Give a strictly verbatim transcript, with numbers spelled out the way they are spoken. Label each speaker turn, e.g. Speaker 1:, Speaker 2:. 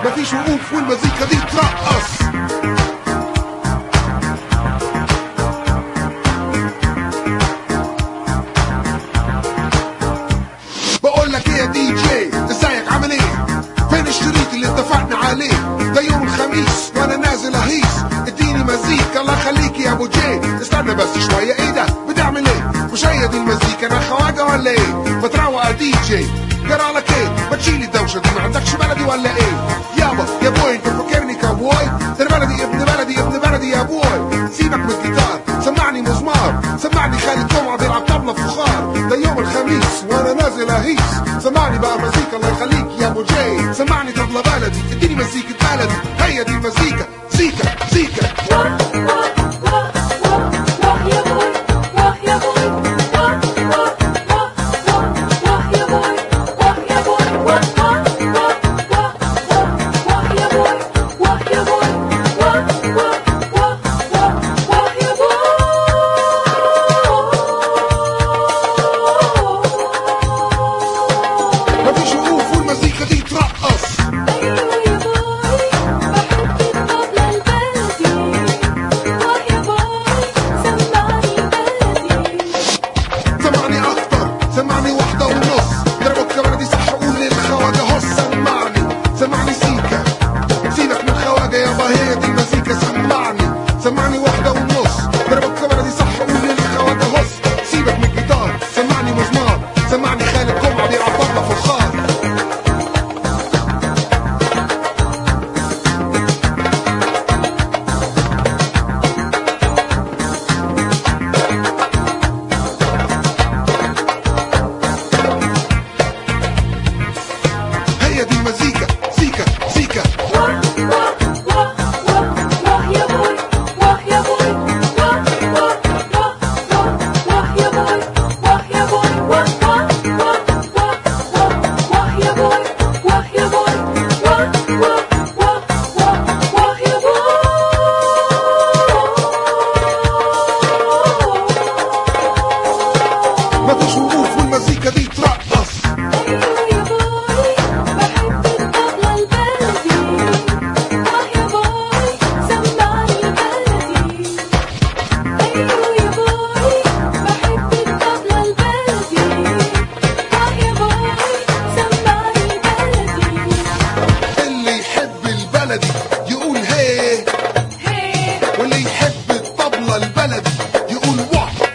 Speaker 1: مفيش وقوف والمزيكا دي ترقص. بقول لك ايه يا دي جي، ازيك عامل ايه؟ فين الشريط اللي اتفقنا عليه؟ ده يوم الخميس وانا نازل اهيس، اديني مزيكا الله يخليك يا ابو جي. استنى بس شويه، ايه ده بتعمل ايه؟ مش هي دي المزيكا، انا خواجه ولا ايه؟ ما تروق يا دي جي، جرالك ايه؟ ما تشيل الدوشه دي، ما عندكش بلدي ولا ايه؟ يابا يا بوي انت فاكرني كابوي؟ ده بلدي ابن بلدي ابن بلدي يا بوي. سيبك من الجيتار، سمعني مزمار، سمعني خالد جمعه بيلعب طبله فخار. ده يوم الخميس وانا نازل اهيس، سمعني بقى مزيكا الله يخليك يا ابو جي. سمعني طبله بلدي، اديني مزيكا بلدي، هي دي المزيكا، زيكا زيكا. سمعني واحدة ونص، ضرب الكاميرا دي صح قول للخواجة هص. سمعني سمعني سيكا، سيبك من الخواجة يابا هي دي المزيكا. سمعني سمعني واحدة ونص، ضرب الكاميرا دي صح قول للخواجة هص. سيبك من الجيتار، سمعني مزمار، سمعني خالد جمعة بيلعب طبلة فخار. هي دي المزيكا، زيكا زيكا.
Speaker 2: واه واه واه واه واه يا بوي، واه يا بوي، واه واه واه واه واه يا بوي، واه يا بوي، واه واه واه واه واه يا بوي، واه يا بوي، واه واه واه واه واه يا بوي.
Speaker 1: مفيش وقوف والمزيكا دي ترقص. يقول هي، واللي يحب الطبلة البلدي يقول واه.